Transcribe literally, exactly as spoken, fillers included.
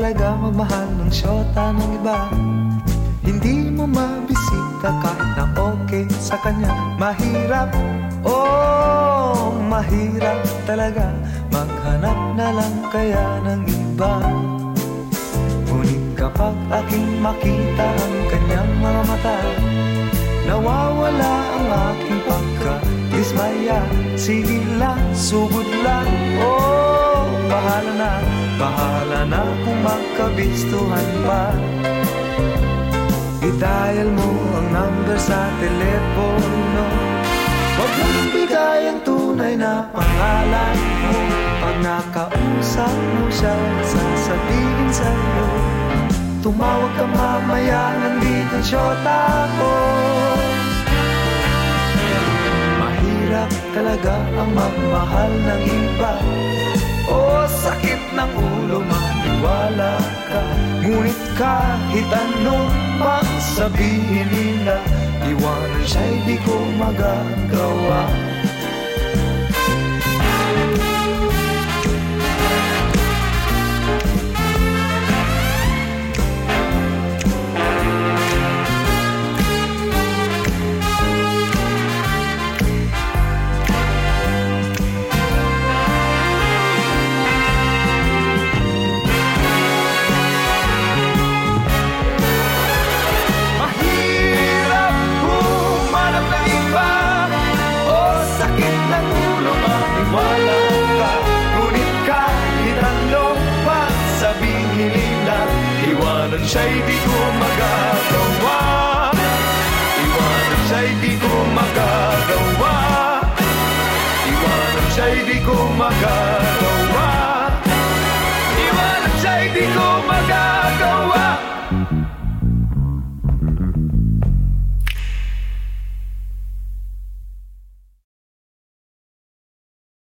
talaga magmahal ng syota ng iba. Hindi mo mabisita kahit na okay sa kanya. Mahirap, oh, mahirap talaga maghanap na lang kaya ng iba. Ngunit kapag aking makita ang kanyang mga mata, nawawala ang aking pagka-dismaya. Sige lang, sugod lang, oh, bahala na, bahala na kung magkabistuhan pa. I-dial mo ang number sa telepono. Huwag mong bigay ang tunay na pangalan mo. Pag nakausap mo siya, sasabihin sa'yo, tumawag ka mamaya, nandito ang syota ko. Mahirap talaga ang magmahal ng iba. Oh, sakit ng ulo, maniwala ka. Ngunit kahit anong pang sabihin nila, iwanan siya'y di ko magagawa. Iwanan siya'y di ko magagawa. Iwanan siya'y di ko magagawa. Iwanan siya'y di ko magagawa. Iwanan siya'y di ko magagawa.